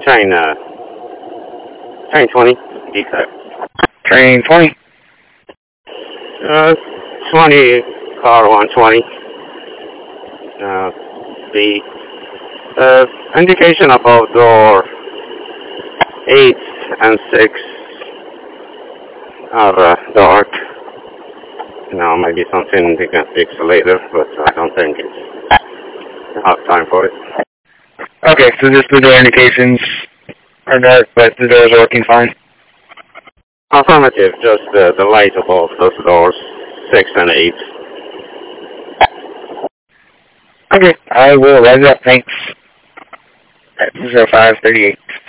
train 20, exact. Train 20. 20, car 120. The indication about door 8 and 6 are dark. Maybe something they can fix later, but I don't think it's enough time for it. Okay, so just the door indications are dark, but the doors are working fine? Affirmative, just the light above those doors, 6 and 8. Okay, I will rise up, thanks. At 0538.